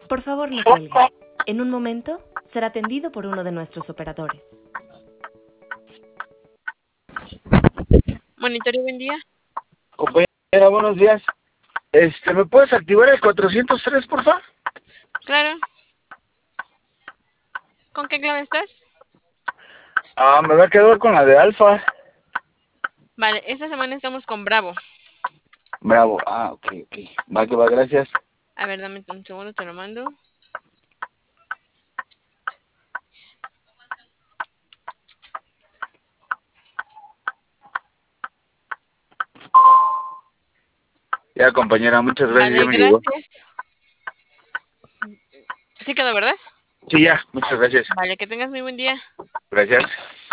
Por favor, no cuelgue. En un momento será atendido por uno de nuestros operadores. Monitorio, buen día. Compañera, buenos días. ¿Me puedes activar el 403, por favor? Claro. ¿Con qué clave estás? Me va a quedar con la de Alfa. Vale, esta semana estamos con Bravo. Bravo. Ok. Va que va, gracias. A ver, dame un segundo, te lo mando. Ya, compañera, muchas gracias. Vale, Ya me llegó. gracias. Sí quedó, ¿verdad? Sí, ya, muchas gracias. Vale, que tengas muy buen día. Gracias.